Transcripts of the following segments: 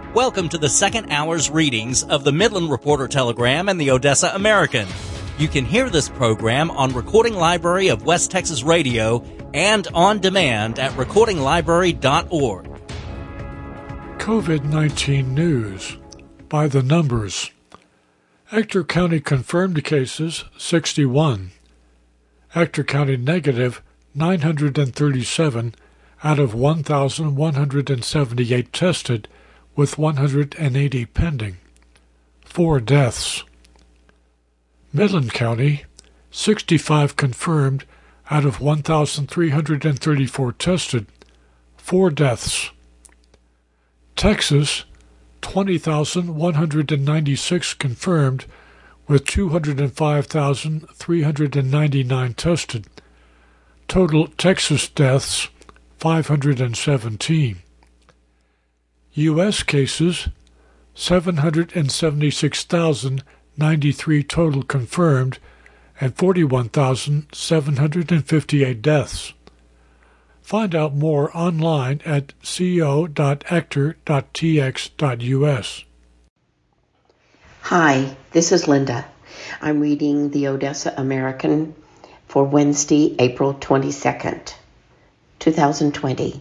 Welcome to the second hour's readings of the Midland Reporter Telegram and the Odessa American. You can hear this program on Recording Library of West Texas Radio and on demand at recordinglibrary.org. COVID-19 news by the numbers. Ector County confirmed cases 61. Ector County negative 937 out of 1,178 tested, with 180 pending. 4 deaths. Midland County 65 confirmed out of 1,334 tested, 4 deaths. Texas 20,196 confirmed with 205,399 tested. Total Texas deaths 517. U.S. cases 776,093 total confirmed and 41,758 deaths. Find out more online at co.ector.tx.us. Hi, this is Linda. I'm reading the Odessa American for Wednesday, April 22nd, 2020.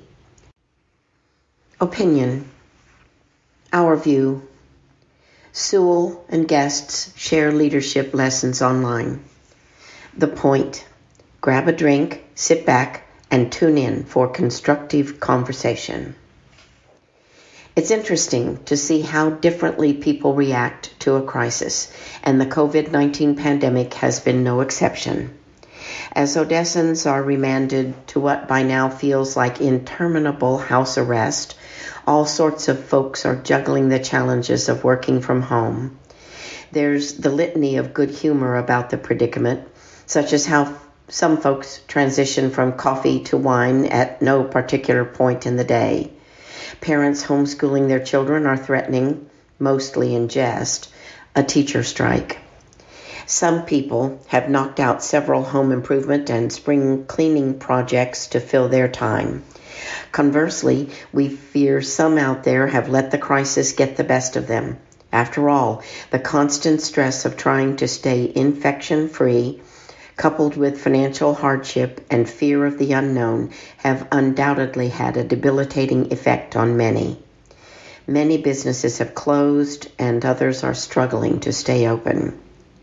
Opinion. Our view. Sewell and guests share leadership lessons online. The point. Grab a drink, sit back, and tune in for constructive conversation. It's interesting to see how differently people react to a crisis, and the COVID-19 pandemic has been no exception. As Odessans are remanded to what by now feels like interminable house arrest, all sorts of folks are juggling the challenges of working from home. There's the litany of good humor about the predicament, such as how some folks transition from coffee to wine at no particular point in the day. Parents homeschooling their children are threatening, mostly in jest, a teacher strike. Some people have knocked out several home improvement and spring cleaning projects to fill their time. Conversely, we fear some out there have let the crisis get the best of them. After all, the constant stress of trying to stay infection-free, coupled with financial hardship and fear of the unknown, have undoubtedly had a debilitating effect on many. Many businesses have closed, and others are struggling to stay open.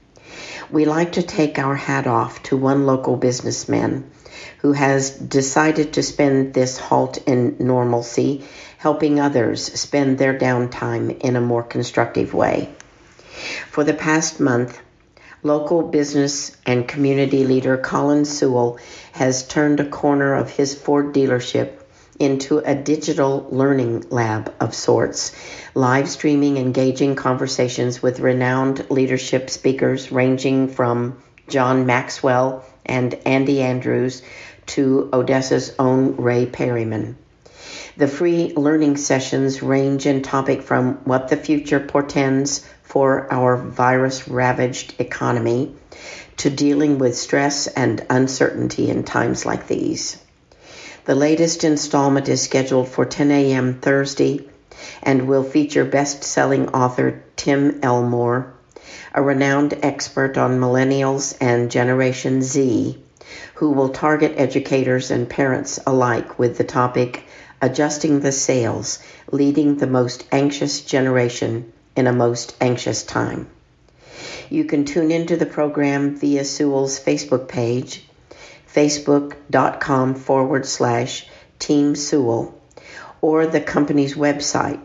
We like to take our hat off to one local businessman who has decided to spend this halt in normalcy helping others spend their downtime in a more constructive way. For the past month, local business and community leader Colin Sewell has turned a corner of his Ford dealership into a digital learning lab of sorts, live streaming engaging conversations with renowned leadership speakers ranging from John Maxwell and Andy Andrews to Odessa's own Ray Perryman. The free learning sessions range in topic from what the future portends for our virus-ravaged economy to dealing with stress and uncertainty in times like these. The latest installment is scheduled for 10 a.m. Thursday and will feature best-selling author Tim Elmore, a renowned expert on millennials and Generation Z, who will target educators and parents alike with the topic, Adjusting the Sails, Leading the Most Anxious Generation in a Most Anxious Time. You can tune into the program via Sewell's Facebook page, facebook.com/Team Sewell, or the company's website,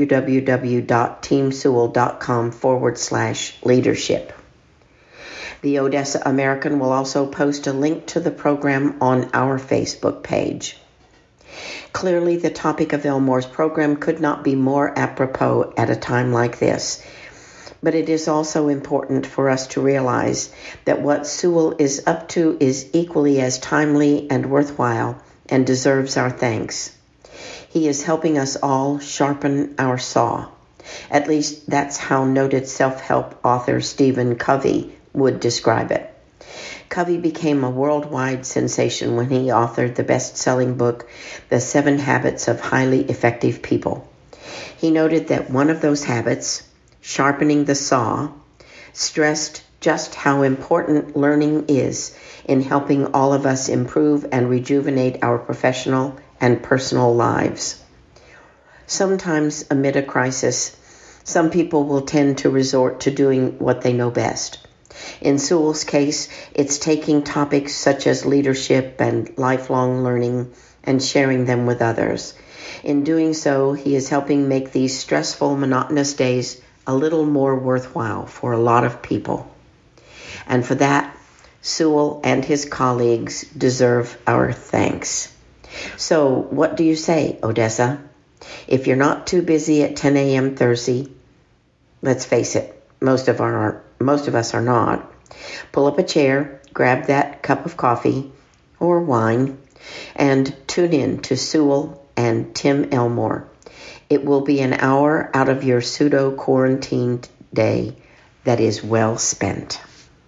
www.teamsewell.com/leadership. The Odessa American will also post a link to the program on our Facebook page. Clearly, the topic of Elmore's program could not be more apropos at a time like this, but it is also important for us to realize that what Sewell is up to is equally as timely and worthwhile and deserves our thanks. He is helping us all sharpen our saw. At least that's how noted self-help author Stephen Covey would describe it. Covey became a worldwide sensation when he authored the best-selling book, The 7 Habits of Highly Effective People. He noted that one of those habits, sharpening the saw, stressed just how important learning is in helping all of us improve and rejuvenate our professional and personal lives. Sometimes amid a crisis, some people will tend to resort to doing what they know best. In Sewell's case, it's taking topics such as leadership and lifelong learning and sharing them with others. In doing so, he is helping make these stressful, monotonous days a little more worthwhile for a lot of people. And for that, Sewell and his colleagues deserve our thanks. So, what do you say, Odessa? If you're not too busy at 10 a.m. Thursday, let's face it, most of us are not. Pull up a chair, grab that cup of coffee or wine, and tune in to Sewell and Tim Elmore. It will be an hour out of your pseudo-quarantined day that is well spent.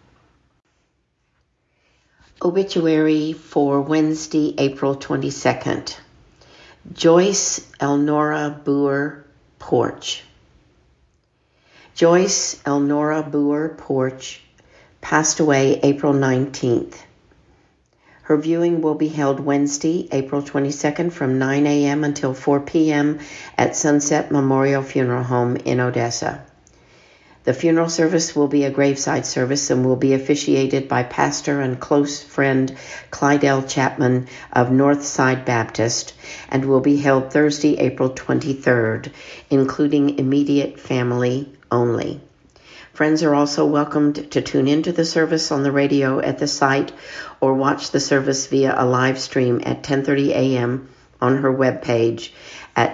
Obituary for Wednesday, April 22nd. Joyce Elnora Boer Porch. Joyce Elnora Boer Porch passed away April 19th. Her viewing will be held Wednesday, April 22nd from 9 a.m. until 4 p.m. at Sunset Memorial Funeral Home in Odessa. The funeral service will be a graveside service and will be officiated by pastor and close friend Clydell Chapman of Northside Baptist and will be held Thursday, April 23rd, including immediate family only. Friends are also welcomed to tune into the service on the radio at the site or watch the service via a live stream at 10:30 a.m. on her webpage at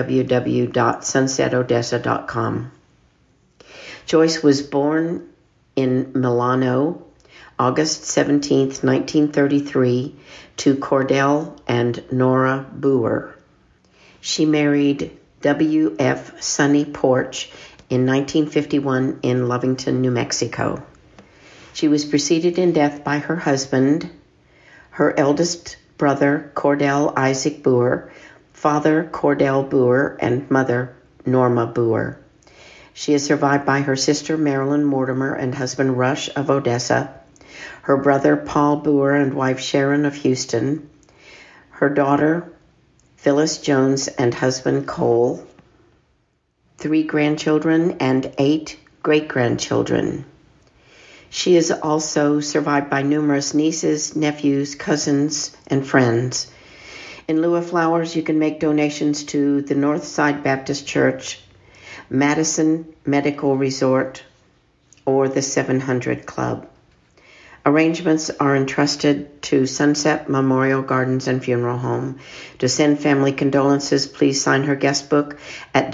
www.sunsetodessa.com. Joyce was born in Milano, August 17, 1933, to Cordell and Nora Boer. She married W.F. Sonny Porch in 1951 in Lovington, New Mexico. She was preceded in death by her husband, her eldest brother, Cordell Isaac Boer, father Cordell Boer, and mother Norma Boer. She is survived by her sister Marilyn Mortimer and husband Rush of Odessa, her brother Paul Boer and wife Sharon of Houston, her daughter Phyllis Jones and husband Cole, 3 grandchildren and 8 great-grandchildren. She is also survived by numerous nieces, nephews, cousins, and friends. In lieu of flowers, you can make donations to the Northside Baptist Church, Madison Medical Resort, or the 700 Club. Arrangements are entrusted to Sunset Memorial Gardens and Funeral Home. To send family condolences, please sign her guest book at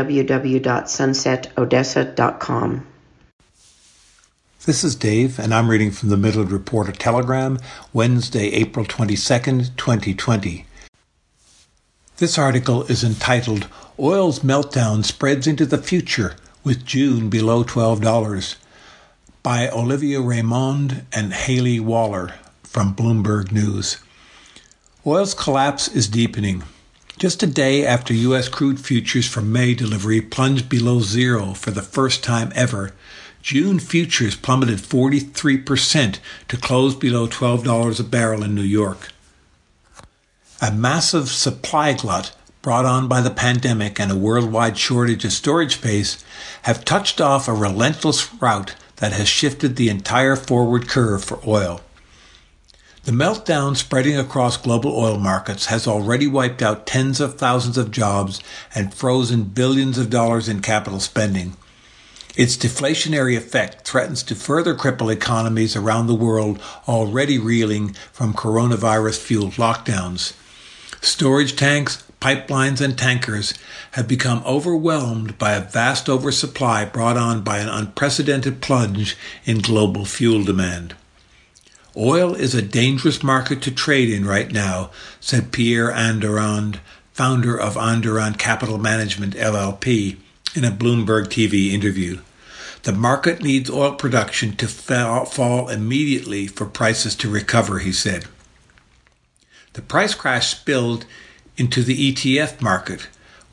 www.sunsetodessa.com. This is Dave, and I'm reading from the Midland Reporter Telegram, Wednesday, April 22nd, 2020. This article is entitled, Oil's Meltdown Spreads into the Future with June Below $12, by Olivia Raymond and Haley Waller from Bloomberg News. Oil's collapse is deepening. Just a day after U.S. crude futures for May delivery plunged below zero for the first time ever, June futures plummeted 43% to close below $12 a barrel in New York. A massive supply glut brought on by the pandemic and a worldwide shortage of storage space have touched off a relentless rout that has shifted the entire forward curve for oil. The meltdown spreading across global oil markets has already wiped out tens of thousands of jobs and frozen billions of dollars in capital spending. Its deflationary effect threatens to further cripple economies around the world already reeling from coronavirus-fueled lockdowns. Storage tanks, pipelines, and tankers have become overwhelmed by a vast oversupply brought on by an unprecedented plunge in global fuel demand. Oil is a dangerous market to trade in right now, said Pierre Andurand, founder of Andurand Capital Management, LLP, in a Bloomberg TV interview. The market needs oil production to fall immediately for prices to recover, he said. The price crash spilled into the ETF market,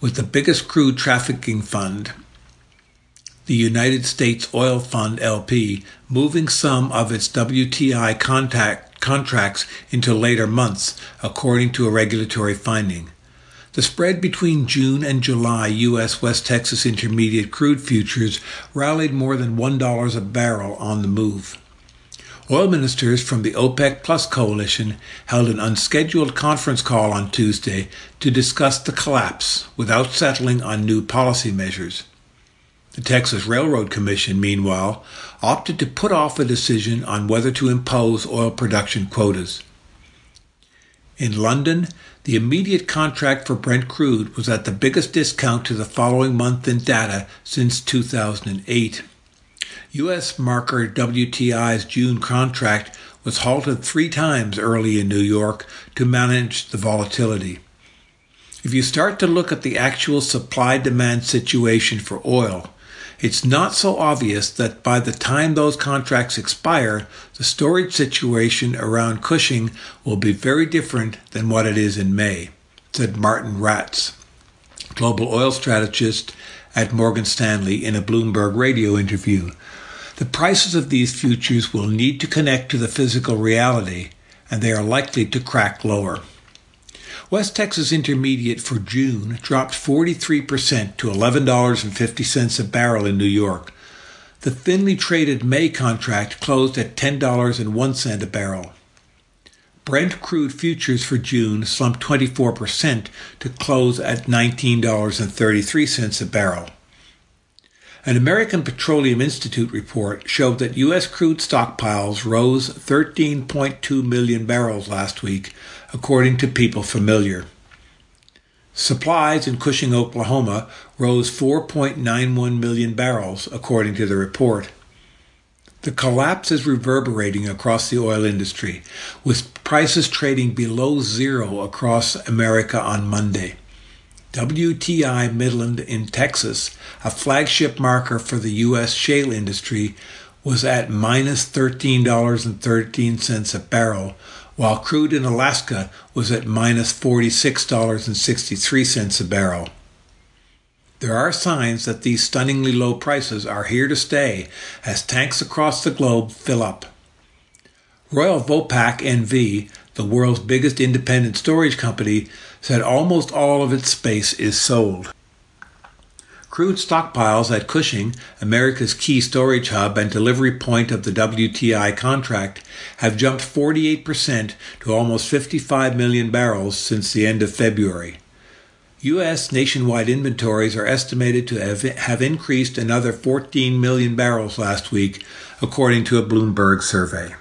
with the biggest crude trafficking fund, the United States Oil Fund LP, moving some of its WTI contracts into later months, according to a regulatory finding. The spread between June and July U.S. West Texas Intermediate crude futures rallied more than $1 a barrel on the move. Oil ministers from the OPEC Plus coalition held an unscheduled conference call on Tuesday to discuss the collapse without settling on new policy measures. The Texas Railroad Commission, meanwhile, opted to put off a decision on whether to impose oil production quotas. In London, the immediate contract for Brent crude was at the biggest discount to the following month in data since 2008. U.S. marker WTI's June contract was halted 3 times early in New York to manage the volatility. If you start to look at the actual supply-demand situation for oil, it's not so obvious that by the time those contracts expire, the storage situation around Cushing will be very different than what it is in May, said Martin Ratz, global oil strategist at Morgan Stanley, in a Bloomberg radio interview. The prices of these futures will need to connect to the physical reality, and they are likely to crack lower. West Texas Intermediate for June dropped 43% to $11.50 a barrel in New York. The thinly traded May contract closed at $10.01 a barrel. Brent crude futures for June slumped 24% to close at $19.33 a barrel. An American Petroleum Institute report showed that U.S. crude stockpiles rose 13.2 million barrels last week, according to People Familiar. Supplies in Cushing, Oklahoma, rose 4.91 million barrels, according to the report. The collapse is reverberating across the oil industry, with prices trading below zero across America on Monday. WTI Midland in Texas, a flagship marker for the U.S. shale industry, was at minus $13.13 a barrel, while crude in Alaska was at minus $46.63 a barrel. There are signs that these stunningly low prices are here to stay as tanks across the globe fill up. Royal Vopak NV, the world's biggest independent storage company, said almost all of its space is sold. Crude stockpiles at Cushing, America's key storage hub and delivery point of the WTI contract, have jumped 48% to almost 55 million barrels since the end of February. U.S. nationwide inventories are estimated to have increased another 14 million barrels last week, according to a Bloomberg survey.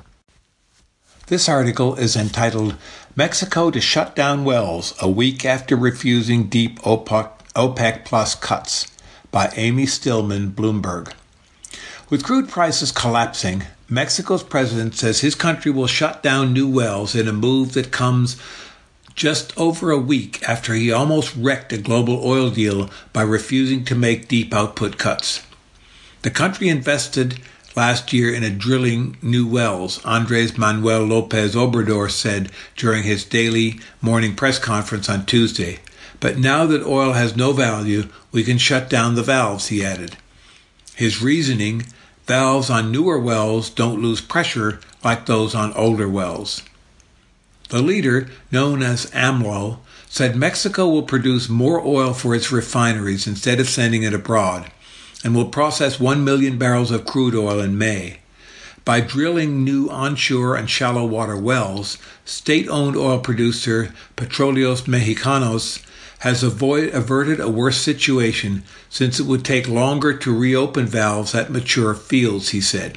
This article is entitled, Mexico to Shut Down Wells a Week After Refusing Deep OPEC Plus Cuts, by Amy Stillman, Bloomberg. With crude prices collapsing, Mexico's president says his country will shut down new wells in a move that comes just over a week after he almost wrecked a global oil deal by refusing to make deep output cuts. The country invested last year in drilling new wells, Andres Manuel Lopez Obrador said during his daily morning press conference on Tuesday. But now that oil has no value, we can shut down the valves, he added. His reasoning, valves on newer wells don't lose pressure like those on older wells. The leader, known as AMLO, said Mexico will produce more oil for its refineries instead of sending it abroad, and will process 1 million barrels of crude oil in May. By drilling new onshore and shallow water wells, state-owned oil producer Petróleos Mexicanos has averted a worse situation since it would take longer to reopen valves at mature fields, he said.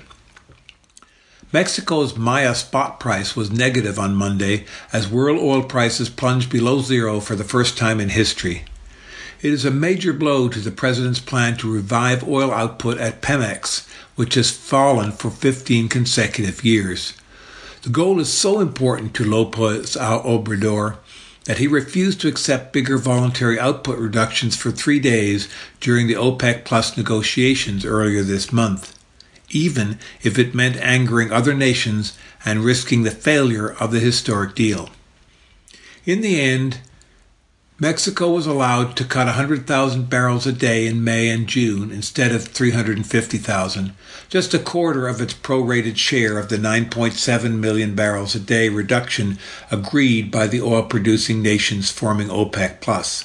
Mexico's Maya spot price was negative on Monday as world oil prices plunged below zero for the first time in history. It is a major blow to the president's plan to revive oil output at Pemex, which has fallen for 15 consecutive years. The goal is so important to López Obrador that he refused to accept bigger voluntary output reductions for 3 days during the OPEC Plus negotiations earlier this month, even if it meant angering other nations and risking the failure of the historic deal. In the end, Mexico was allowed to cut 100,000 barrels a day in May and June instead of 350,000, just a quarter of its prorated share of the 9.7 million barrels a day reduction agreed by the oil-producing nations forming OPEC+.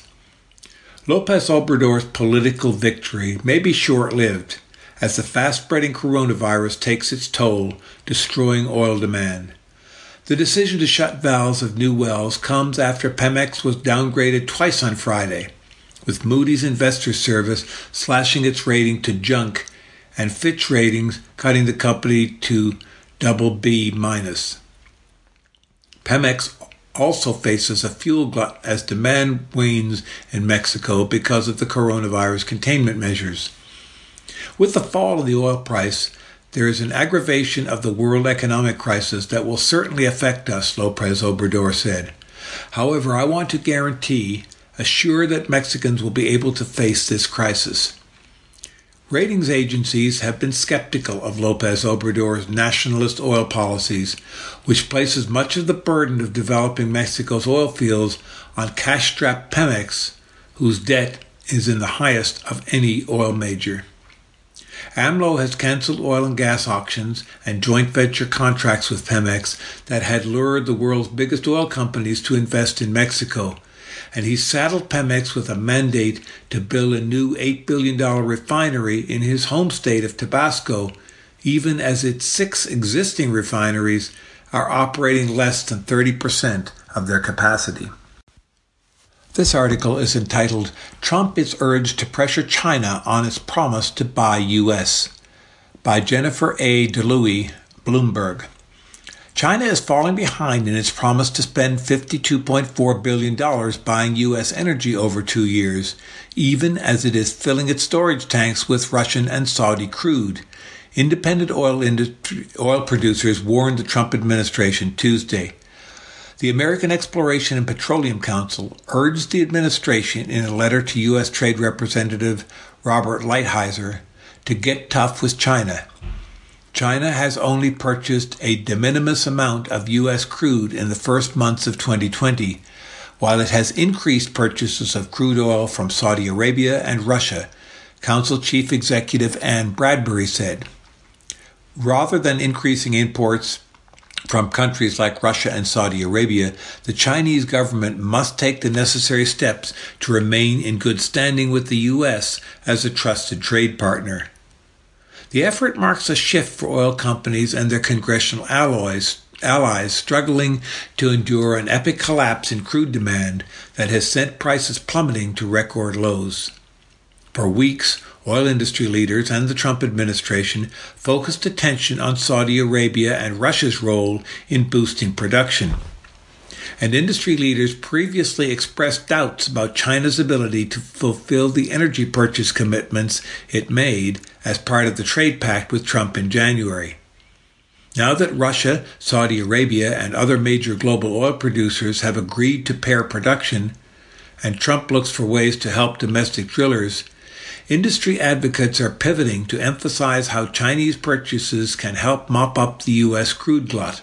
López Obrador's political victory may be short-lived, as the fast-spreading coronavirus takes its toll, destroying oil demand. The decision to shut valves of new wells comes after Pemex was downgraded twice on Friday, with Moody's Investors Service slashing its rating to junk and Fitch Ratings cutting the company to BB-. Pemex also faces a fuel glut as demand wanes in Mexico because of the coronavirus containment measures. With the fall in the oil price, there is an aggravation of the world economic crisis that will certainly affect us, López Obrador said. However, I want to assure that Mexicans will be able to face this crisis. Ratings agencies have been skeptical of López Obrador's nationalist oil policies, which places much of the burden of developing Mexico's oil fields on cash-strapped Pemex, whose debt is in the highest of any oil major. AMLO has canceled oil and gas auctions and joint venture contracts with Pemex that had lured the world's biggest oil companies to invest in Mexico, and he's saddled Pemex with a mandate to build a new $8 billion refinery in his home state of Tabasco, even as its 6 existing refineries are operating less than 30% of their capacity. This article is entitled, Trump is Urged to Pressure China on Its Promise to Buy U.S., by Jennifer A. DeLuey, Bloomberg. China is falling behind in its promise to spend $52.4 billion buying U.S. energy over 2 years, even as it is filling its storage tanks with Russian and Saudi crude. Independent oil producers warned the Trump administration Tuesday. The American Exploration and Petroleum Council urged the administration in a letter to U.S. Trade Representative Robert Lighthizer to get tough with China. China has only purchased a de minimis amount of U.S. crude in the first months of 2020, while it has increased purchases of crude oil from Saudi Arabia and Russia, Council Chief Executive Ann Bradbury said. Rather than increasing imports from countries like Russia and Saudi Arabia, the Chinese government must take the necessary steps to remain in good standing with the U.S. as a trusted trade partner. The effort marks a shift for oil companies and their congressional allies struggling to endure an epic collapse in crude demand that has sent prices plummeting to record lows. For weeks, oil industry leaders and the Trump administration focused attention on Saudi Arabia and Russia's role in boosting production. And industry leaders previously expressed doubts about China's ability to fulfill the energy purchase commitments it made as part of the trade pact with Trump in January. Now that Russia, Saudi Arabia, and other major global oil producers have agreed to pare production, and Trump looks for ways to help domestic drillers, industry advocates are pivoting to emphasize how Chinese purchases can help mop up the U.S. crude glut.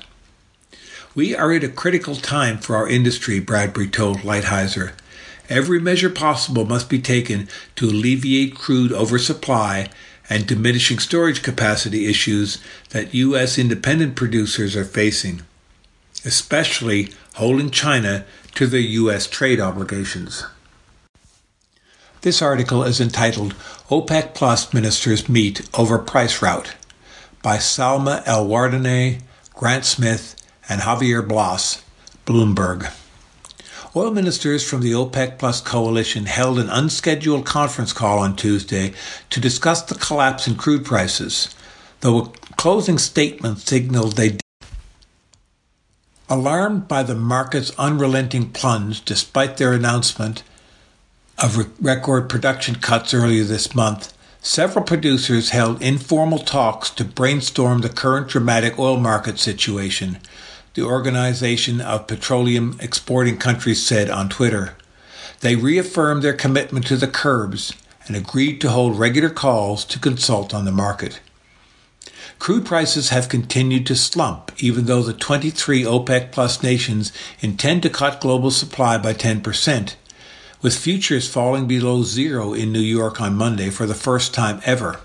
We are at a critical time for our industry, Bradbury told Lighthizer. Every measure possible must be taken to alleviate crude oversupply and diminishing storage capacity issues that U.S. independent producers are facing, especially holding China to their U.S. trade obligations. This article is entitled, OPEC Plus Ministers Meet Over Price Route, by Salma El-Wardane, Grant Smith, and Javier Blas, Bloomberg. Oil ministers from the OPEC Plus coalition held an unscheduled conference call on Tuesday to discuss the collapse in crude prices, though a closing statement signaled they did. Alarmed by the market's unrelenting plunge despite their announcement of record production cuts earlier this month, several producers held informal talks to brainstorm the current dramatic oil market situation, the Organization of Petroleum Exporting Countries said on Twitter. They reaffirmed their commitment to the curbs and agreed to hold regular calls to consult on the market. Crude prices have continued to slump, even though the 23 OPEC Plus nations intend to cut global supply by 10%, with futures falling below zero in New York on Monday for the first time ever.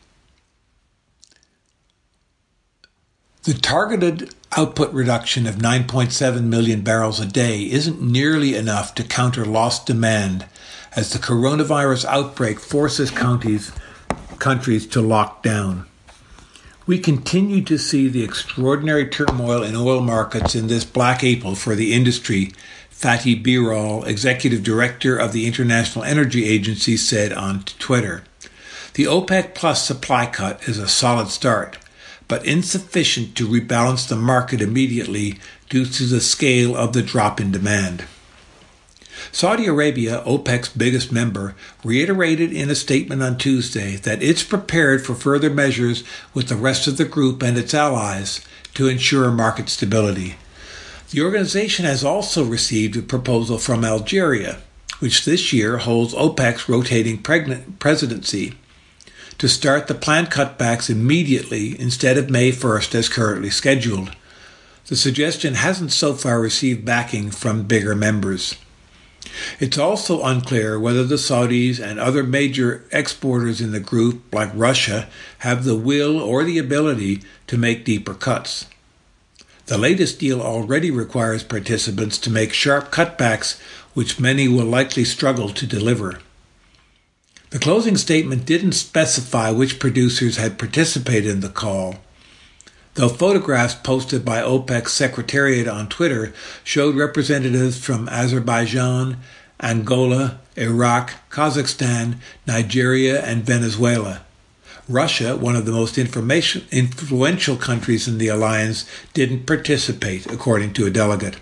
The targeted output reduction of 9.7 million barrels a day isn't nearly enough to counter lost demand as the coronavirus outbreak forces countries to lock down. We continue to see the extraordinary turmoil in oil markets in this Black April for the industry, Fatih Birol, executive director of the International Energy Agency, said on Twitter. The OPEC Plus supply cut is a solid start, but insufficient to rebalance the market immediately due to the scale of the drop in demand. Saudi Arabia, OPEC's biggest member, reiterated in a statement on Tuesday that it's prepared for further measures with the rest of the group and its allies to ensure market stability. The organization has also received a proposal from Algeria, which this year holds OPEC's rotating presidency, to start the planned cutbacks immediately instead of May 1st as currently scheduled. The suggestion hasn't so far received backing from bigger members. It's also unclear whether the Saudis and other major exporters in the group, like Russia, have the will or the ability to make deeper cuts. The latest deal already requires participants to make sharp cutbacks, which many will likely struggle to deliver. The closing statement didn't specify which producers had participated in the call, though photographs posted by OPEC's secretariat on Twitter showed representatives from Azerbaijan, Angola, Iraq, Kazakhstan, Nigeria, and Venezuela. Russia, one of the most influential countries in the alliance, didn't participate, according to a delegate.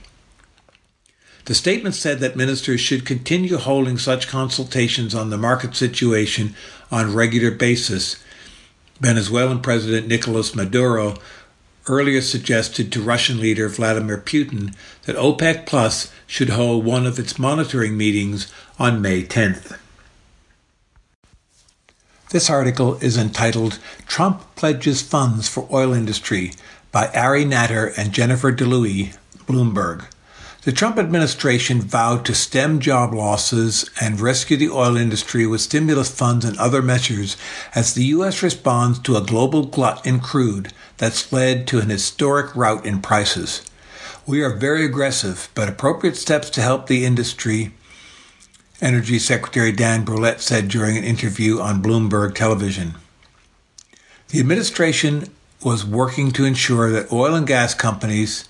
The statement said that ministers should continue holding such consultations on the market situation on a regular basis. Venezuelan President Nicolas Maduro earlier suggested to Russian leader Vladimir Putin that OPEC Plus should hold one of its monitoring meetings on May 10th. This article is entitled Trump Pledges Funds for Oil Industry by Ari Natter and Jennifer DeLuey, Bloomberg. The Trump administration vowed to stem job losses and rescue the oil industry with stimulus funds and other measures as the U.S. responds to a global glut in crude that's led to an historic rout in prices. We are very aggressive, but appropriate steps to help the industry, Energy Secretary Dan Brouillette said during an interview on Bloomberg television. The administration was working to ensure that oil and gas companies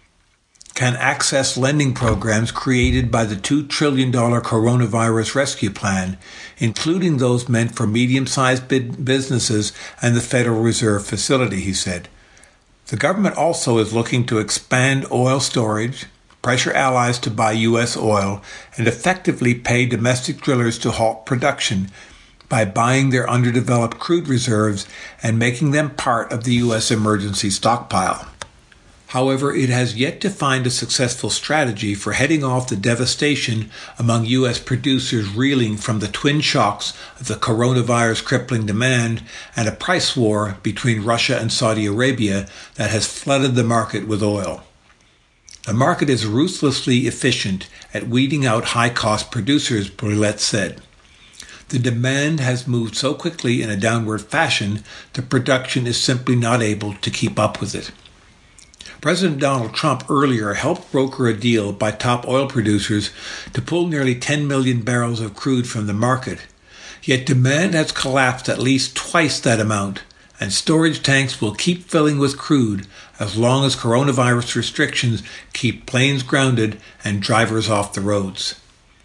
can access lending programs created by the $2 trillion coronavirus rescue plan, including those meant for medium-sized businesses and the Federal Reserve facility, he said. The government also is looking to expand oil storage, pressure allies to buy U.S. oil, and effectively pay domestic drillers to halt production by buying their underdeveloped crude reserves and making them part of the U.S. emergency stockpile. However, it has yet to find a successful strategy for heading off the devastation among U.S. producers reeling from the twin shocks of the coronavirus crippling demand and a price war between Russia and Saudi Arabia that has flooded the market with oil. The market is ruthlessly efficient at weeding out high-cost producers, Brouillette said. The demand has moved so quickly in a downward fashion, the production is simply not able to keep up with it. President Donald Trump earlier helped broker a deal by top oil producers to pull nearly 10 million barrels of crude from the market. Yet demand has collapsed at least twice that amount, and storage tanks will keep filling with crude as long as coronavirus restrictions keep planes grounded and drivers off the roads.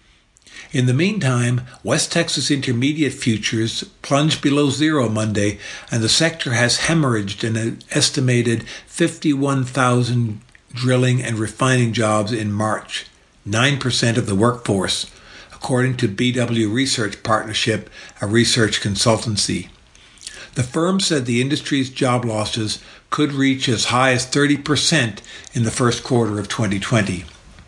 In the meantime, West Texas Intermediate futures plunged below zero Monday, and the sector has hemorrhaged an estimated 51,000 drilling and refining jobs in March, 9% of the workforce, according to BW Research Partnership, a research consultancy. The firm said the industry's job losses could reach as high as 30% in the first quarter of 2020.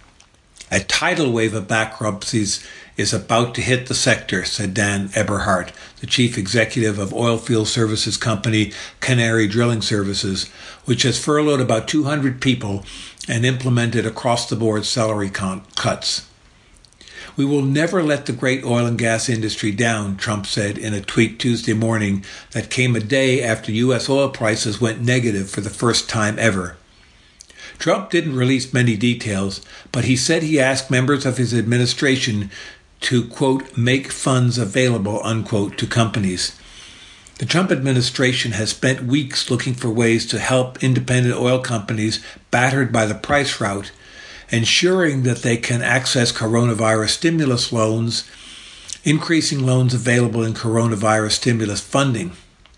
A tidal wave of bankruptcies is about to hit the sector, said Dan Eberhardt, the chief executive of oilfield services company Canary Drilling Services, which has furloughed about 200 people and implemented across-the-board salary cuts. "We will never let the great oil and gas industry down," Trump said in a tweet Tuesday morning that came a day after U.S. oil prices went negative for the first time ever. Trump didn't release many details, but he said he asked members of his administration to, quote, "make funds available," unquote, to companies. The Trump administration has spent weeks looking for ways to help independent oil companies battered by the price rout, ensuring that they can access coronavirus stimulus loans, increasing loans available in coronavirus stimulus funding.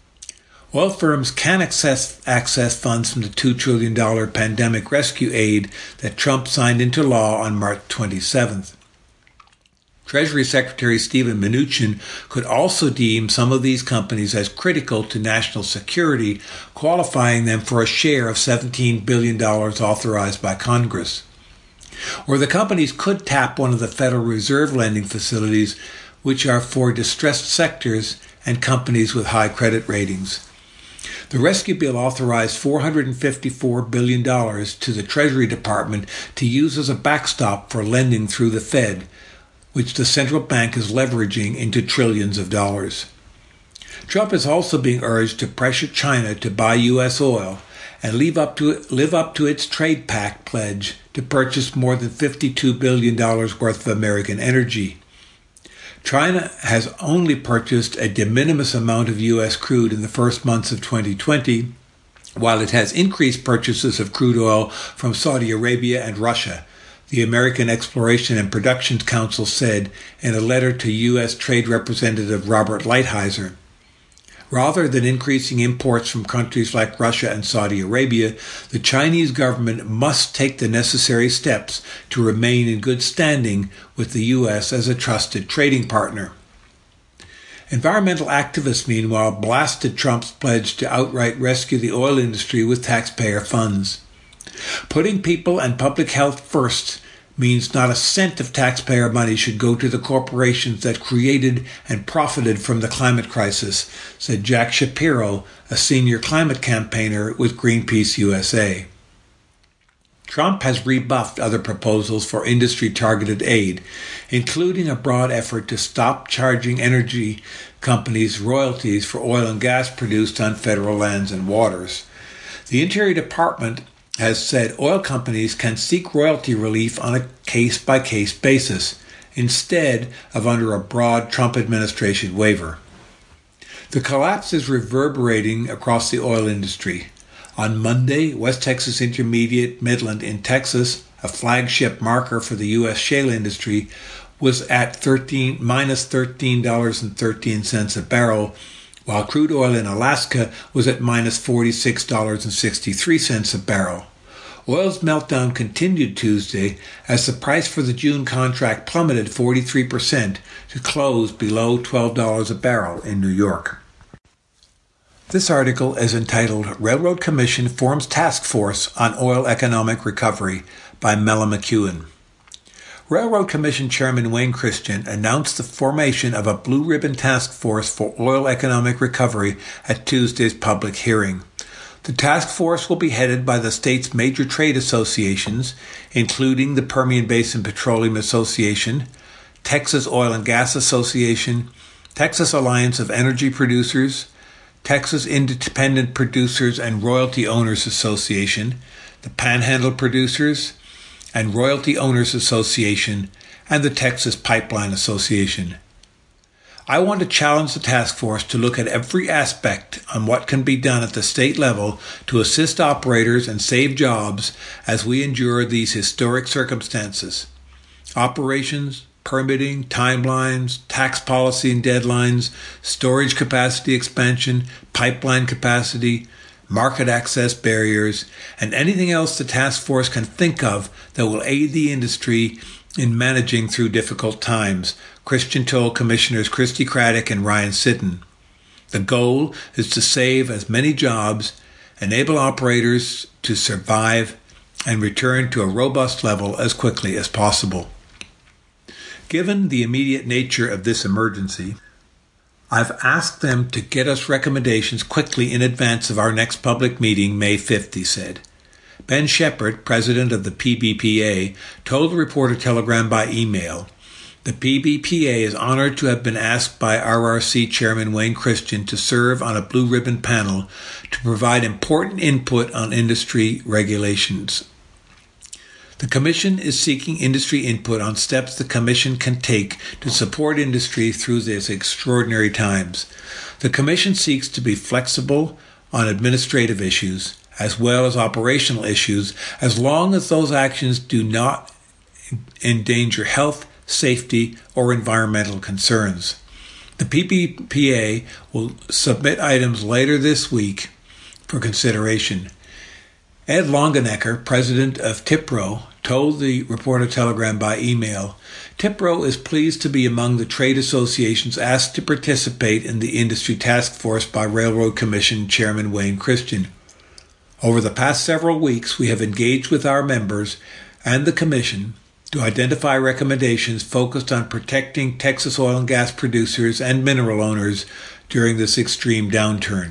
Oil firms can access funds from the $2 trillion pandemic rescue aid that Trump signed into law on March 27th. Treasury Secretary Steven Mnuchin could also deem some of these companies as critical to national security, qualifying them for a share of $17 billion authorized by Congress. Or the companies could tap one of the Federal Reserve lending facilities, which are for distressed sectors and companies with high credit ratings. The rescue bill authorized $454 billion to the Treasury Department to use as a backstop for lending through the Fed, which the central bank is leveraging into trillions of dollars. Trump is also being urged to pressure China to buy U.S. oil and live up to its trade pact pledge to purchase more than $52 billion worth of American energy. China has only purchased a de minimis amount of U.S. crude in the first months of 2020, while it has increased purchases of crude oil from Saudi Arabia and Russia, the American Exploration and Production Council said in a letter to U.S. Trade Representative Robert Lighthizer. Rather than increasing imports from countries like Russia and Saudi Arabia, the Chinese government must take the necessary steps to remain in good standing with the U.S. as a trusted trading partner. Environmental activists, meanwhile, blasted Trump's pledge to outright rescue the oil industry with taxpayer funds. Putting people and public health first means not a cent of taxpayer money should go to the corporations that created and profited from the climate crisis, said Jack Shapiro, a senior climate campaigner with Greenpeace USA. Trump has rebuffed other proposals for industry-targeted aid, including a broad effort to stop charging energy companies royalties for oil and gas produced on federal lands and waters. The Interior Department has said oil companies can seek royalty relief on a case-by-case basis, instead of under a broad Trump administration waiver. The collapse is reverberating across the oil industry. On Monday, West Texas Intermediate Midland in Texas, a flagship marker for the U.S. shale industry, was at minus $13.13 a barrel, while crude oil in Alaska was at minus $46.63 a barrel. Oil's meltdown continued Tuesday as the price for the June contract plummeted 43% to close below $12 a barrel in New York. This article is entitled Railroad Commission Forms Task Force on Oil Economic Recovery by Mella McEwen. Railroad Commission Chairman Wayne Christian announced the formation of a Blue Ribbon Task Force for Oil Economic Recovery at Tuesday's public hearing. The task force will be headed by the state's major trade associations, including the Permian Basin Petroleum Association, Texas Oil and Gas Association, Texas Alliance of Energy Producers, Texas Independent Producers and Royalty Owners Association, the Panhandle Producers, and Royalty Owners Association, and the Texas Pipeline Association. I want to challenge the task force to look at every aspect on what can be done at the state level to assist operators and save jobs as we endure these historic circumstances. Operations, permitting, timelines, tax policy and deadlines, storage capacity expansion, pipeline capacity, market access barriers, and anything else the task force can think of that will aid the industry in managing through difficult times, Christian told Commissioners Christy Craddock and Ryan Sitton. The goal is to save as many jobs, enable operators to survive, and return to a robust level as quickly as possible. Given the immediate nature of this emergency, I've asked them to get us recommendations quickly in advance of our next public meeting, May 5th, he said. Ben Shepard, president of the PBPA, told the Reporter Telegram by email The PBPA is honored to have been asked by RRC Chairman Wayne Christian to serve on a blue ribbon panel to provide important input on industry regulations. The Commission is seeking industry input on steps the Commission can take to support industry through these extraordinary times. The Commission seeks to be flexible on administrative issues as well as operational issues, as long as those actions do not endanger health, safety, or environmental concerns. The PBPA will submit items later this week for consideration. Ed Longenecker, president of TIPRO, told the Reporter-Telegram by email, TIPRO is pleased to be among the trade associations asked to participate in the industry task force by Railroad Commission Chairman Wayne Christian. Over the past several weeks, we have engaged with our members and the Commission to identify recommendations focused on protecting Texas oil and gas producers and mineral owners during this extreme downturn.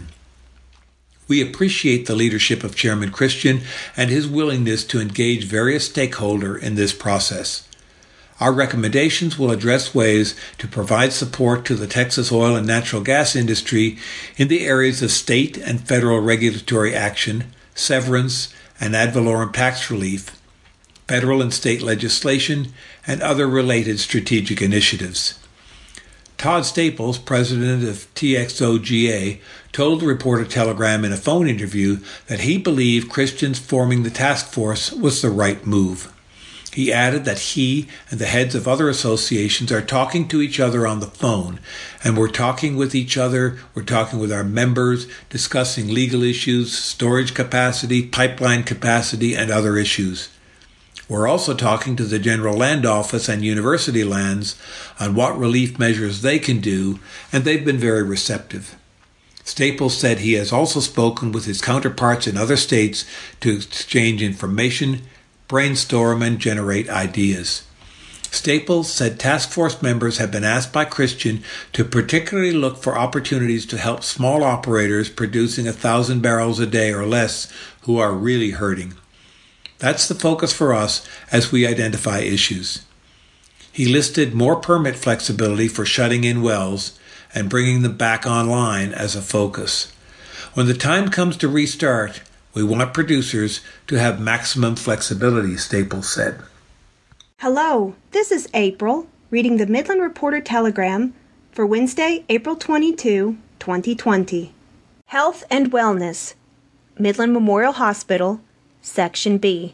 We appreciate the leadership of Chairman Christian and his willingness to engage various stakeholders in this process. Our recommendations will address ways to provide support to the Texas oil and natural gas industry in the areas of state and federal regulatory action, severance and ad valorem tax relief, federal and state legislation, and other related strategic initiatives. Todd Staples, president of TXOGA, told the Reporter-Telegram in a phone interview that he believed Christian's forming the task force was the right move. He added that he and the heads of other associations are talking to each other on the phone, and we're talking with each other, we're talking with our members, discussing legal issues, storage capacity, pipeline capacity, and other issues. We're also talking to the General Land Office and University Lands on what relief measures they can do, and they've been very receptive. Staples said he has also spoken with his counterparts in other states to exchange information, brainstorm, and generate ideas. Staples said task force members have been asked by Christian to particularly look for opportunities to help small operators producing 1,000 barrels a day or less who are really hurting. That's the focus for us as we identify issues. He listed more permit flexibility for shutting in wells and bringing them back online as a focus. When the time comes to restart, we want producers to have maximum flexibility, Staples said. Hello, this is April, reading the Midland Reporter-Telegram for Wednesday, April 22, 2020. Health and Wellness, Midland Memorial Hospital, Section B.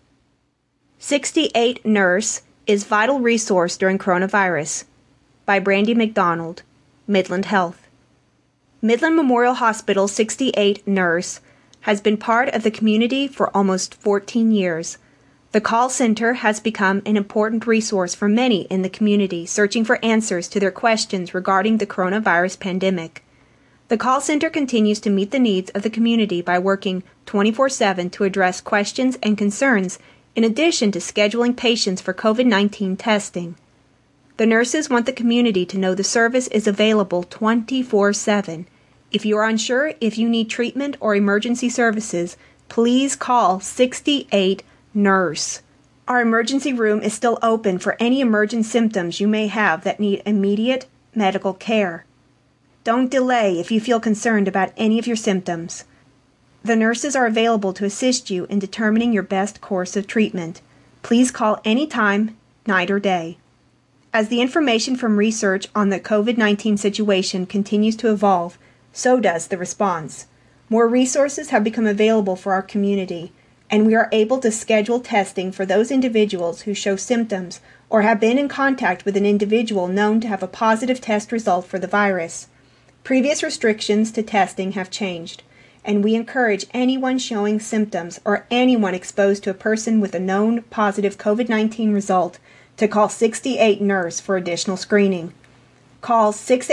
68 Nurse is Vital Resource During Coronavirus by Brandy McDonald, Midland Health. Midland Memorial Hospital 68 Nurse has been part of the community for almost 14 years. The call center has become an important resource for many in the community searching for answers to their questions regarding the coronavirus pandemic. The call center continues to meet the needs of the community by working 24/7 to address questions and concerns, in addition to scheduling patients for COVID-19 testing. The nurses want the community to know the service is available 24/7. If you are unsure if you need treatment or emergency services, please call 68 Nurse. Our emergency room is still open for any emergent symptoms you may have that need immediate medical care. Don't delay if you feel concerned about any of your symptoms. The nurses are available to assist you in determining your best course of treatment. Please call anytime, night or day. As the information from research on the COVID-19 situation continues to evolve, so does the response. More resources have become available for our community, and we are able to schedule testing for those individuals who show symptoms or have been in contact with an individual known to have a positive test result for the virus. Previous restrictions to testing have changed, and we encourage anyone showing symptoms or anyone exposed to a person with a known positive COVID-19 result to call 68 Nurse for additional screening. Call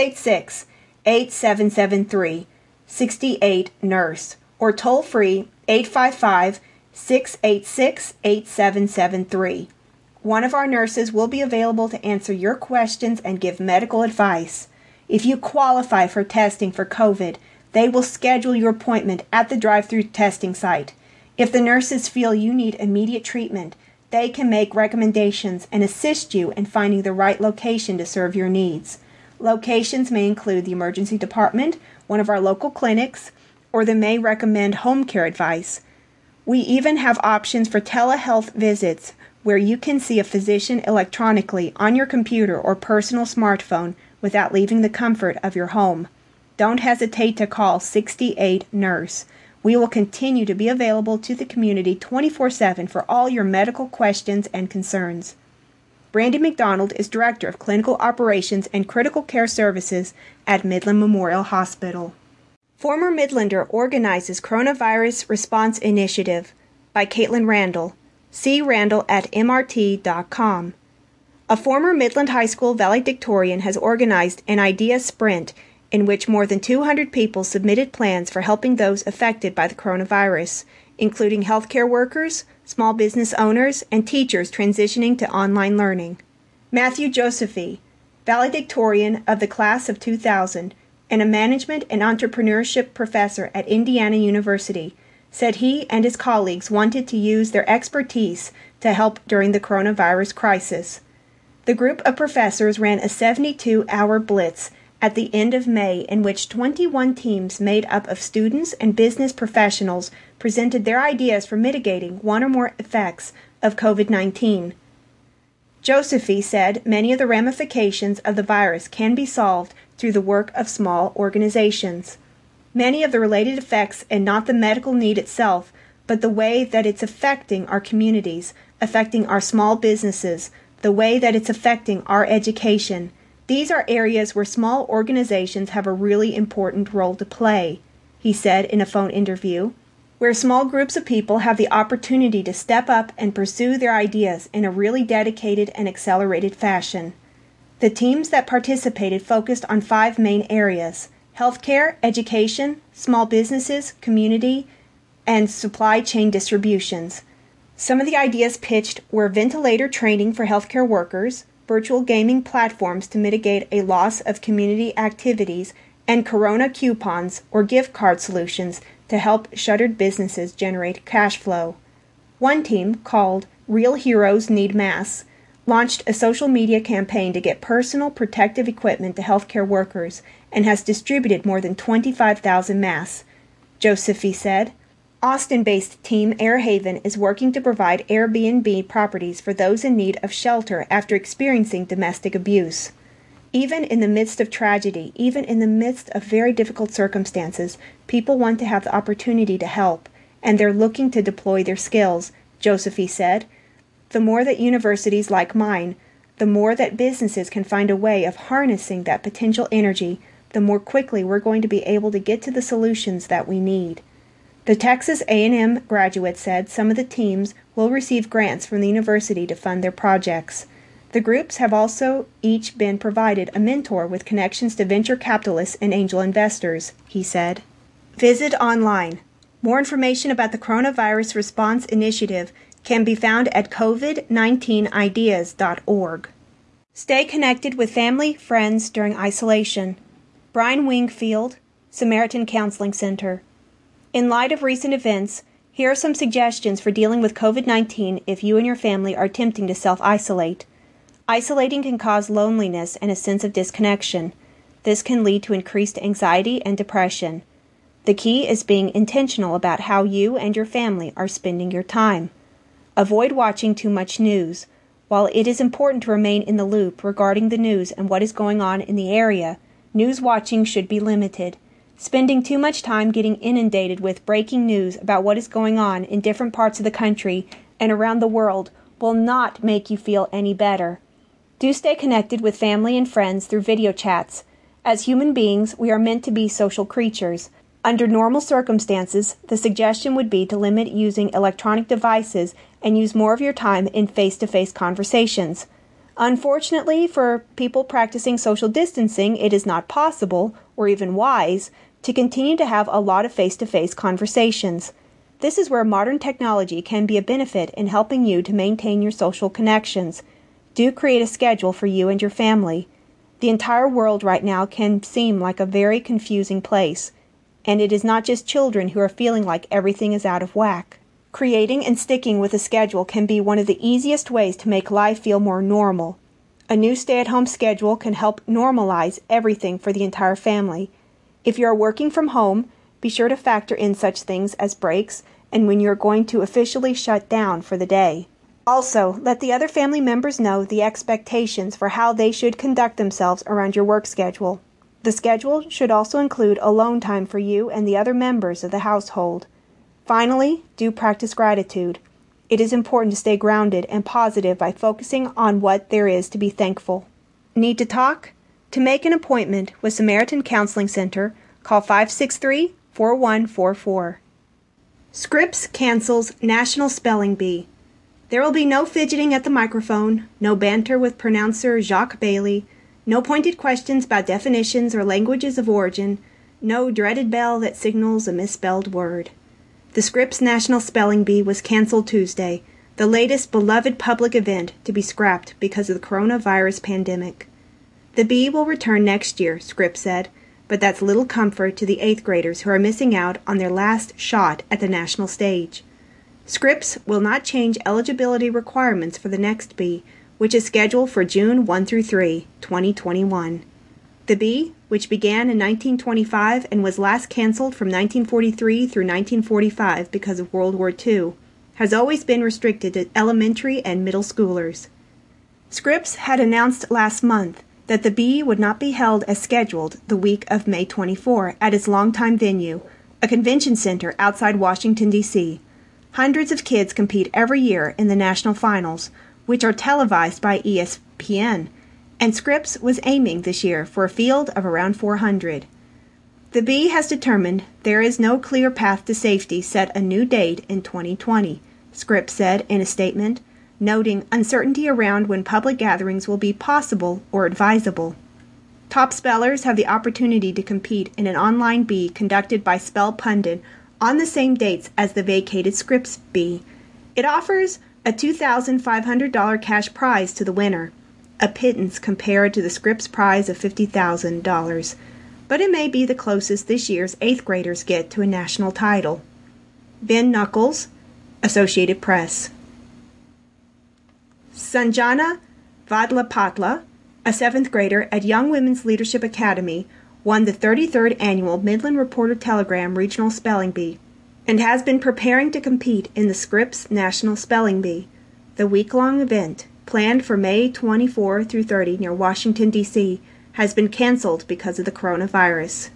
686-8773, 68 Nurse, or toll-free 855-686-8773. One of our nurses will be available to answer your questions and give medical advice. If you qualify for testing for COVID, they will schedule your appointment at the drive-through testing site. If the nurses feel you need immediate treatment, They can make recommendations and assist you in finding the right location to serve your needs. Locations may include the emergency department, one of our local clinics, or they may recommend home care advice. We even have options for telehealth visits where you can see a physician electronically on your computer or personal smartphone without leaving the comfort of your home. Don't hesitate to call 68-NURSE. We will continue to be available to the community 24/7 for all your medical questions and concerns. Brandy McDonald is Director of Clinical Operations and Critical Care Services at Midland Memorial Hospital. Former Midlander organizes Coronavirus Response Initiative by Caitlin Randall. See Randall at mrt.com. A former Midland High School valedictorian has organized an idea sprint in which more than 200 people submitted plans for helping those affected by the coronavirus, including healthcare workers, small business owners, and teachers transitioning to online learning. Matthew Josephy, valedictorian of the class of 2000 and a management and entrepreneurship professor at Indiana University, said he and his colleagues wanted to use their expertise to help during the coronavirus crisis. The group of professors ran a 72-hour blitz at the end of May in which 21 teams made up of students and business professionals presented their ideas for mitigating one or more effects of COVID-19. Josephy said many of the ramifications of the virus can be solved through the work of small organizations. Many of the related effects, and not the medical need itself, but the way that it's affecting our communities, affecting our small businesses, the way that it's affecting our education. These are areas where small organizations have a really important role to play, he said in a phone interview, where small groups of people have the opportunity to step up and pursue their ideas in a really dedicated and accelerated fashion. The teams that participated focused on 5 main areas: healthcare, education, small businesses, community, and supply chain distributions. Some of the ideas pitched were ventilator training for healthcare workers, virtual gaming platforms to mitigate a loss of community activities, and Corona coupons or gift card solutions to help shuttered businesses generate cash flow. One team, called Real Heroes Need Masks, launched a social media campaign to get personal protective equipment to healthcare workers and has distributed more than 25,000 masks. Josephy said, Austin-based team Airhaven is working to provide Airbnb properties for those in need of shelter after experiencing domestic abuse. Even in the midst of tragedy, even in the midst of very difficult circumstances, people want to have the opportunity to help, and they're looking to deploy their skills, Josephy said. The more that universities like mine, the more that businesses can find a way of harnessing that potential energy, the more quickly we're going to be able to get to the solutions that we need. The Texas A&M graduate said some of the teams will receive grants from the university to fund their projects. The groups have also each been provided a mentor with connections to venture capitalists and angel investors, he said. Visit online. More information about the Coronavirus Response Initiative can be found at covid19ideas.org. Stay connected with family, friends during isolation. Brian Wingfield, Samaritan Counseling Center. In light of recent events, here are some suggestions for dealing with COVID-19 if you and your family are attempting to self-isolate. Isolating can cause loneliness and a sense of disconnection. This can lead to increased anxiety and depression. The key is being intentional about how you and your family are spending your time. Avoid watching too much news. While it is important to remain in the loop regarding the news and what is going on in the area, news watching should be limited. Spending too much time getting inundated with breaking news about what is going on in different parts of the country and around the world will not make you feel any better. Do stay connected with family and friends through video chats. As human beings, we are meant to be social creatures. Under normal circumstances, the suggestion would be to limit using electronic devices and use more of your time in face-to-face conversations. Unfortunately, for people practicing social distancing, it is not possible, or even wise, to continue to have a lot of face-to-face conversations. This is where modern technology can be a benefit in helping you to maintain your social connections. Do create a schedule for you and your family. The entire world right now can seem like a very confusing place, and it is not just children who are feeling like everything is out of whack. Creating and sticking with a schedule can be one of the easiest ways to make life feel more normal. A new stay-at-home schedule can help normalize everything for the entire family. If you are working from home, be sure to factor in such things as breaks and when you are going to officially shut down for the day. Also, let the other family members know the expectations for how they should conduct themselves around your work schedule. The schedule should also include alone time for you and the other members of the household. Finally, do practice gratitude. It is important to stay grounded and positive by focusing on what there is to be thankful. Need to talk? To make an appointment with Samaritan Counseling Center, call 563-4144. Scripps cancels National Spelling Bee. There will be no fidgeting at the microphone, no banter with pronouncer Jacques Bailey, no pointed questions about definitions or languages of origin, no dreaded bell that signals a misspelled word. The Scripps National Spelling Bee was canceled Tuesday, the latest beloved public event to be scrapped because of the coronavirus pandemic. The bee will return next year, Scripps said, but that's little comfort to the 8th graders who are missing out on their last shot at the national stage. Scripps will not change eligibility requirements for the next bee, which is scheduled for June 1 through 3, 2021. The bee, which began in 1925 and was last canceled from 1943 through 1945 because of World War II, has always been restricted to elementary and middle schoolers. Scripps had announced last month that the bee would not be held as scheduled the week of May 24 at its longtime venue, a convention center outside Washington, D.C. Hundreds of kids compete every year in the national finals, which are televised by ESPN, and Scripps was aiming this year for a field of around 400. The bee has determined there is no clear path to safety set a new date in 2020, Scripps said in a statement, noting uncertainty around when public gatherings will be possible or advisable. Top spellers have the opportunity to compete in an online bee conducted by Spell Pundit on the same dates as the vacated Scripps bee. It offers a $2,500 cash prize to the winner, a pittance compared to the Scripps prize of $50,000, but it may be the closest this year's 8th graders get to a national title. Ben Knuckles, Associated Press. Sanjana Vadlapatla, a 7th grader at Young Women's Leadership Academy, won the 33rd annual Midland Reporter Telegram Regional Spelling Bee and has been preparing to compete in the Scripps National Spelling Bee. The week-long event, planned for May 24 through 30 near Washington, D.C., has been canceled because of the coronavirus.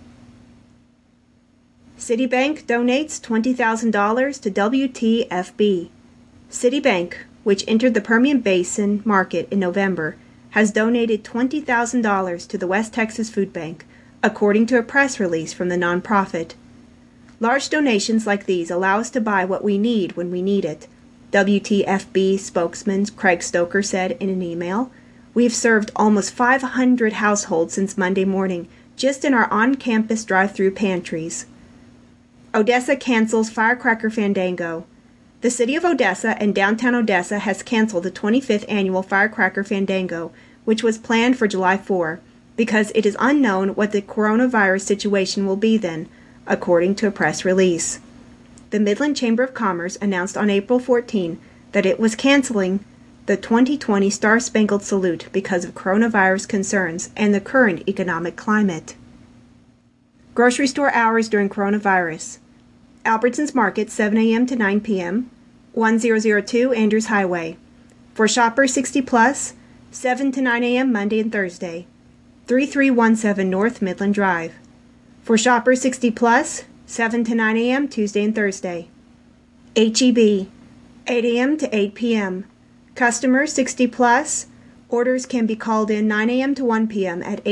Citibank donates $20,000 to WTFB. Citibank, which entered the Permian Basin market in November, has donated $20,000 to the West Texas Food Bank, according to a press release from the nonprofit. Large donations like these allow us to buy what we need when we need it, WTFB spokesman Craig Stoker said in an email. We've served almost 500 households since Monday morning, just in our on-campus drive-through pantries. Odessa cancels Firecracker Fandango. The city of Odessa and downtown Odessa has canceled the 25th annual Firecracker Fandango, which was planned for July 4, because it is unknown what the coronavirus situation will be then, according to a press release. The Midland Chamber of Commerce announced on April 14 that it was canceling the 2020 Star-Spangled Salute because of coronavirus concerns and the current economic climate. Grocery store hours during coronavirus. Albertsons Market, 7 a.m. to 9 p.m., 1002 Andrews Highway. For shoppers 60+, 7 to 9 a.m. Monday and Thursday, 3317 North Midland Drive. For shoppers 60+, 7 to 9 a.m. Tuesday and Thursday. H-E-B, 8 a.m. to 8 p.m. Customers 60+, orders can be called in 9 a.m. to 1 p.m. at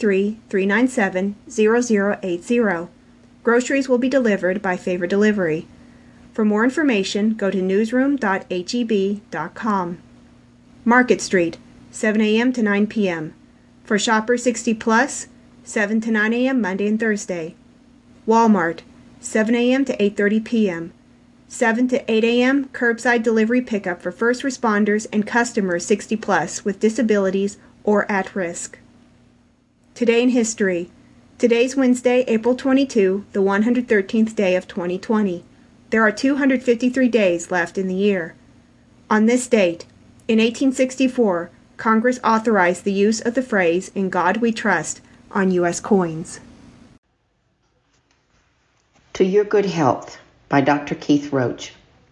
833-397-0080. Groceries will be delivered by Favor Delivery. For more information, go to newsroom.heb.com. Market Street, 7 a.m. to 9 p.m. For shoppers 60+, 7 to 9 a.m. Monday and Thursday. Walmart, 7 a.m. to 8:30 p.m. 7 to 8 a.m. curbside delivery pickup for first responders and customers 60+ with disabilities or at risk. Today in history. Today's Wednesday, April 22, the 113th day of 2020. there are 253 days left in the year. On this date, in 1864, Congress authorized the use of the phrase, "In God We Trust," on U.S. coins. To Your Good Health by Dr. Keith Roach.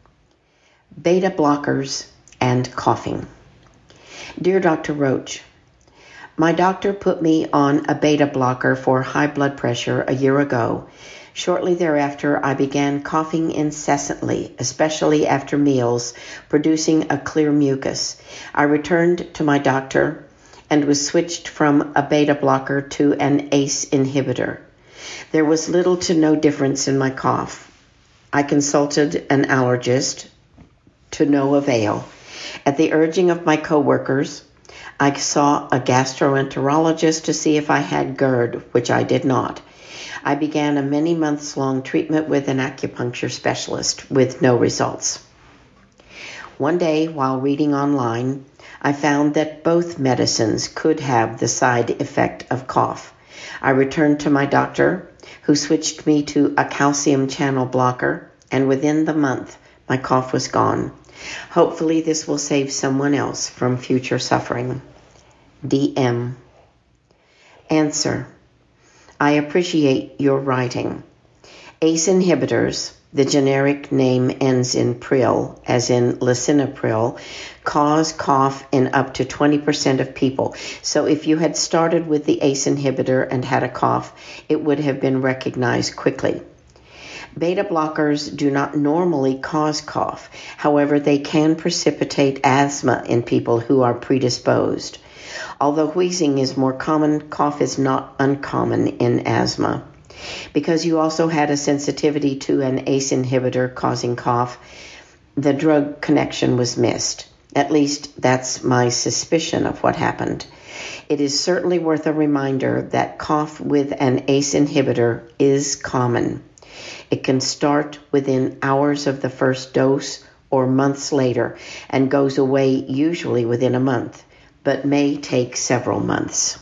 Beta blockers and coughing. Dear Dr. Roach, my doctor put me on a beta blocker for high blood pressure a year ago. Shortly thereafter, I began coughing incessantly, especially after meals, producing a clear mucus. I returned to my doctor and was switched from a beta blocker to an ACE inhibitor. There was little to no difference in my cough. I consulted an allergist, to no avail. At the urging of my coworkers, I saw a gastroenterologist to see if I had GERD, which I did not. I began a many months long treatment with an acupuncture specialist with no results. One day, while reading online, I found that both medicines could have the side effect of cough. I returned to my doctor, who switched me to a calcium channel blocker, and within the month, my cough was gone. Hopefully this will save someone else from future suffering. DM. Answer. I appreciate your writing. ACE inhibitors, the generic name ends in pril, as in lisinopril, cause cough in up to 20% of people. So if you had started with the ACE inhibitor and had a cough, it would have been recognized quickly. Beta blockers do not normally cause cough. However, they can precipitate asthma in people who are predisposed. Although wheezing is more common, cough is not uncommon in asthma. Because you also had a sensitivity to an ACE inhibitor causing cough, the drug connection was missed. At least that's my suspicion of what happened. It is certainly worth a reminder that cough with an ACE inhibitor is common. It can start within hours of the first dose or months later and goes away usually within a month, but may take several months.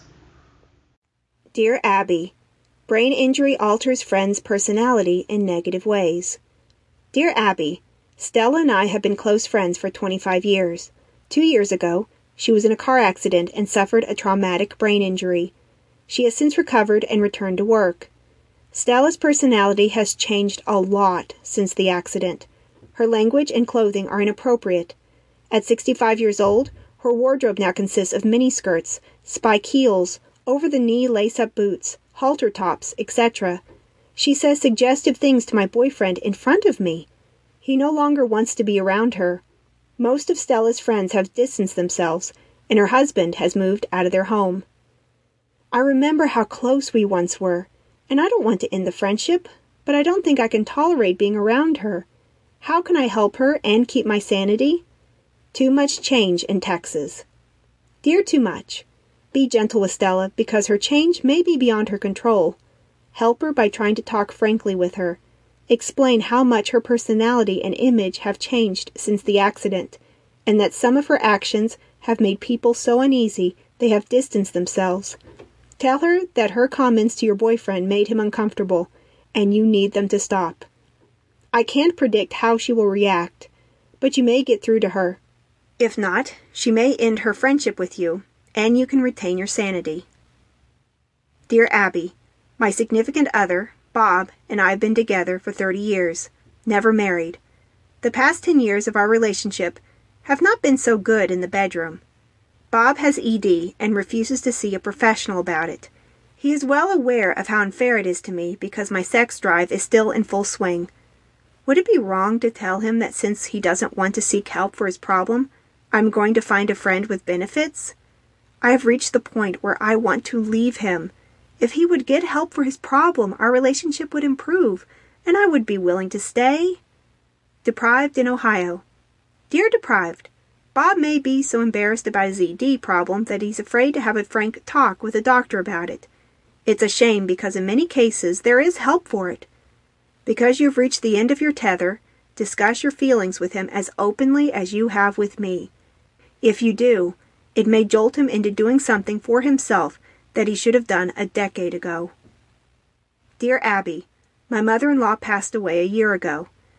Dear Abby, brain injury alters friends' personality in negative ways. Dear Abby, Stella and I have been close friends for 25 years. 2 years ago, she was in a car accident and suffered a traumatic brain injury. She has since recovered and returned to work. Stella's personality has changed a lot since the accident. Her language and clothing are inappropriate. At 65 years old, her wardrobe now consists of miniskirts, spike heels, over-the-knee lace-up boots, halter tops, etc. She says suggestive things to my boyfriend in front of me. He no longer wants to be around her. Most of Stella's friends have distanced themselves, and her husband has moved out of their home. I remember how close we once were, and I don't want to end the friendship, but I don't think I can tolerate being around her. How can I help her and keep my sanity? Too much change in Texas. Dear Too Much, be gentle with Stella because her change may be beyond her control. Help her by trying to talk frankly with her. Explain how much her personality and image have changed since the accident, and that some of her actions have made people so uneasy they have distanced themselves. Tell her that her comments to your boyfriend made him uncomfortable, and you need them to stop. I can't predict how she will react, but you may get through to her. If not, she may end her friendship with you, and you can retain your sanity. Dear Abby, my significant other, Bob, and I have been together for 30 years, never married. The past 10 years of our relationship have not been so good in the bedroom. Bob has ED and refuses to see a professional about it. He is well aware of how unfair it is to me because my sex drive is still in full swing. Would it be wrong to tell him that since he doesn't want to seek help for his problem, I'm going to find a friend with benefits? I have reached the point where I want to leave him. If he would get help for his problem, our relationship would improve, and I would be willing to stay. Deprived in Ohio. Dear Deprived, Bob may be so embarrassed about his ED problem that he's afraid to have a frank talk with a doctor about it. It's a shame because in many cases there is help for it. Because you've reached the end of your tether, discuss your feelings with him as openly as you have with me. If you do, it may jolt him into doing something for himself that he should have done a decade ago. Dear Abby, my mother-in-law passed away a year ago.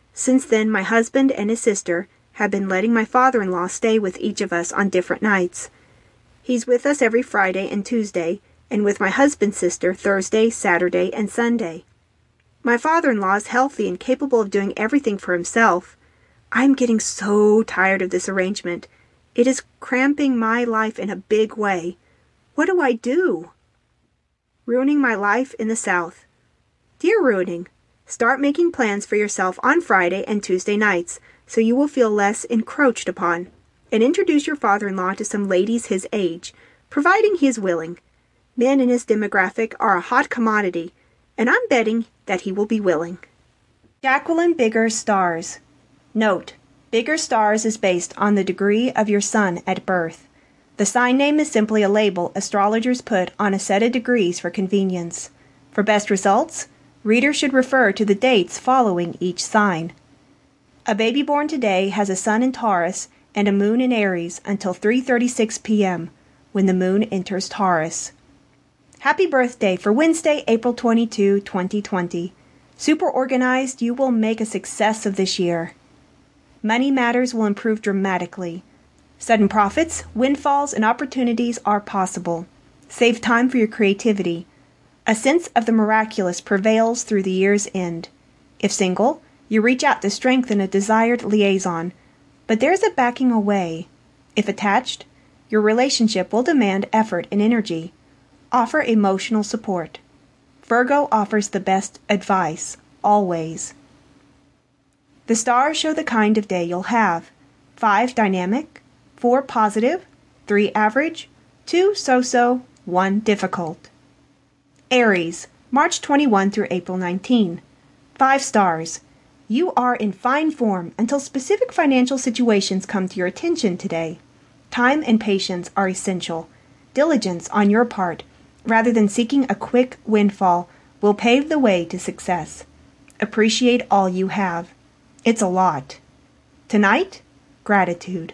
Since then, my husband and his sister have been letting my father-in-law stay with each of us on different nights. He's with us every Friday and Tuesday, and with my husband's sister Thursday, Saturday, and Sunday. My father-in-law is healthy and capable of doing everything for himself. I'm getting so tired of this arrangement. It is cramping my life in a big way. What do I do? Ruining my life in the South. Dear Ruining, start making plans for yourself on Friday and Tuesday nights, so you will feel less encroached upon, and introduce your father-in-law to some ladies his age, providing he is willing. Men in his demographic are a hot commodity, and I'm betting that he will be willing. Jacqueline Bigger Stars. Note: Bigger Stars is based on the degree of your sun at birth. The sign name is simply a label astrologers put on a set of degrees for convenience. For best results, readers should refer to the dates following each sign. A baby born today has a sun in Taurus and a moon in Aries until 3:36 p.m., when the moon enters Taurus. Happy birthday for Wednesday, April 22, 2020. Super organized, you will make a success of this year. Money matters will improve dramatically. Sudden profits, windfalls, and opportunities are possible. Save time for your creativity. A sense of the miraculous prevails through the year's end. If single, you reach out to strengthen a desired liaison, but there's a backing away. If attached, your relationship will demand effort and energy. Offer emotional support. Virgo offers the best advice, always. The stars show the kind of day you'll have. 5 dynamic, 4 positive, 3 average, 2 so-so, 1 difficult. Aries, March 21 through April 19. 5 stars. You are in fine form until specific financial situations come to your attention today. Time and patience are essential. Diligence on your part, rather than seeking a quick windfall, will pave the way to success. Appreciate all you have. It's a lot. Tonight, gratitude.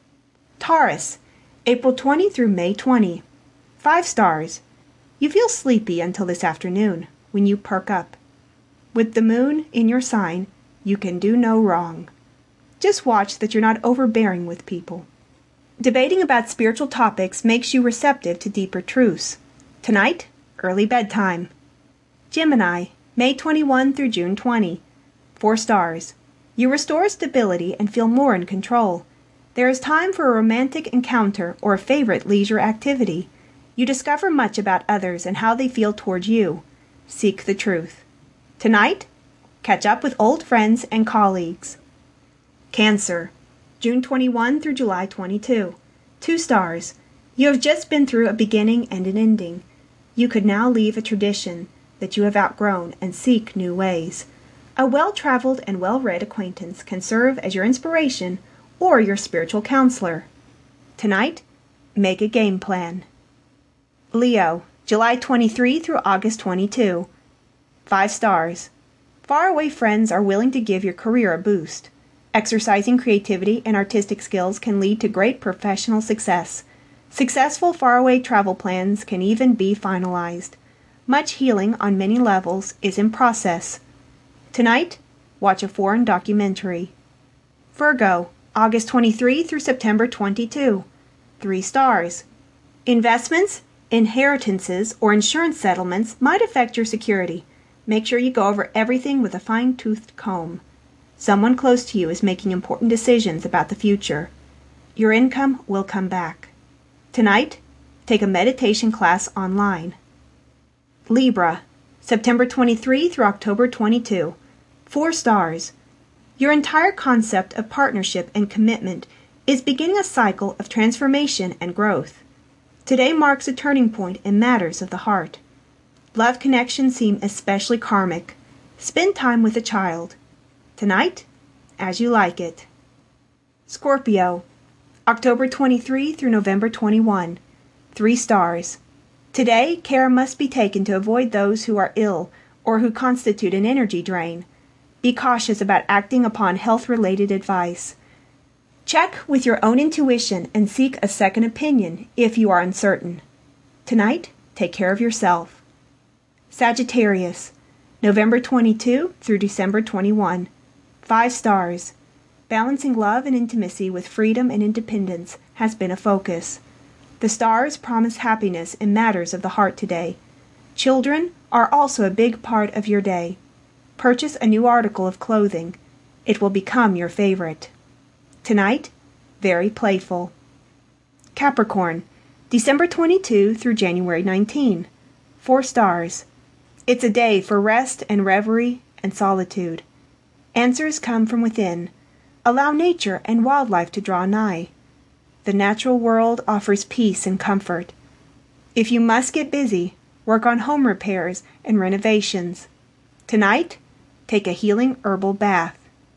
Taurus, April 20 through May 20. 5 stars. You feel sleepy until this afternoon, when you perk up. With the moon in your sign, you can do no wrong. Just watch that you're not overbearing with people. Debating about spiritual topics makes you receptive to deeper truths. Tonight, early bedtime. Gemini, May 21 through June 20. 4 stars. You restore stability and feel more in control. There is time for a romantic encounter or a favorite leisure activity. You discover much about others and how they feel toward you. Seek the truth. Tonight, catch up with old friends and colleagues. Cancer, June 21 through July 22. 2 stars. You have just been through a beginning and an ending. You could now leave a tradition that you have outgrown and seek new ways. A well-traveled and well-read acquaintance can serve as your inspiration or your spiritual counselor. Tonight, make a game plan. Leo, July 23 through August 22. 5 stars. Faraway friends are willing to give your career a boost. Exercising creativity and artistic skills can lead to great professional success. Successful faraway travel plans can even be finalized. Much healing on many levels is in process. Tonight, watch a foreign documentary. Virgo, August 23 through September 22. 3 stars. Investments, inheritances, or insurance settlements might affect your security. Make sure you go over everything with a fine-toothed comb. Someone close to you is making important decisions about the future. Your income will come back. Tonight, take a meditation class online. Libra, September 23 through October 22. 4 stars. Your entire concept of partnership and commitment is beginning a cycle of transformation and growth. Today marks a turning point in matters of the heart. Love connections seem especially karmic. Spend time with a child. Tonight, as you like it. Scorpio, October 23 through November 21. 3 stars. Today, care must be taken to avoid those who are ill or who constitute an energy drain. Be cautious about acting upon health-related advice. Check with your own intuition and seek a second opinion if you are uncertain. Tonight, take care of yourself. Sagittarius, November 22 through December 21. 5 stars. Balancing love and intimacy with freedom and independence has been a focus. The stars promise happiness in matters of the heart today. Children are also a big part of your day. Purchase a new article of clothing. It will become your favorite. Tonight, very playful. Capricorn, December 22 through January 19. 4 stars. It's a day for rest and reverie and solitude. Answers come from within. Allow nature and wildlife to draw nigh. The natural world offers peace and comfort. If you must get busy, work on home repairs and renovations. Tonight, take a healing herbal bath.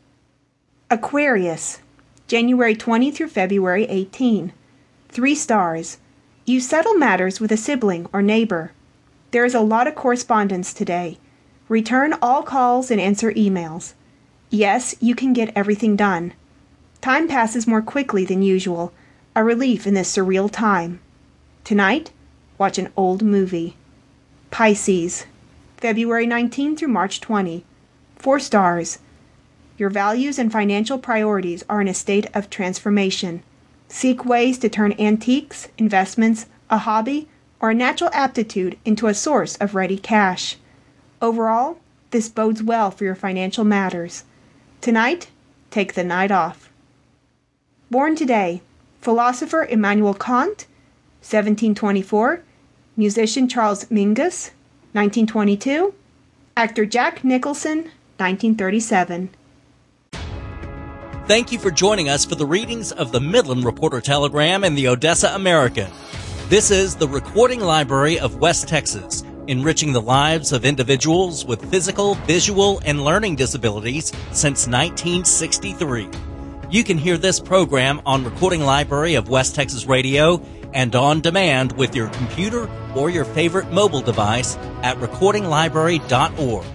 Aquarius, January 20 through February 18. 3 stars. You settle matters with a sibling or neighbor. There is a lot of correspondence today. Return all calls and answer emails. Yes, you can get everything done. Time passes more quickly than usual, a relief in this surreal time. Tonight, watch an old movie. Pisces, February 19 through March 20. 4 stars. Your values and financial priorities are in a state of transformation. Seek ways to turn antiques, investments, a hobby, or a natural aptitude into a source of ready cash. Overall, this bodes well for your financial matters. Tonight, take the night off. Born today, philosopher Immanuel Kant, 1724, musician Charles Mingus, 1922, actor Jack Nicholson, 1937. Thank you for joining us for the readings of the Midland Reporter-Telegram and the Odessa American. This is the Recording Library of West Texas, enriching the lives of individuals with physical, visual, and learning disabilities since 1963. You can hear this program on Recording Library of West Texas Radio and on demand with your computer or your favorite mobile device at recordinglibrary.org.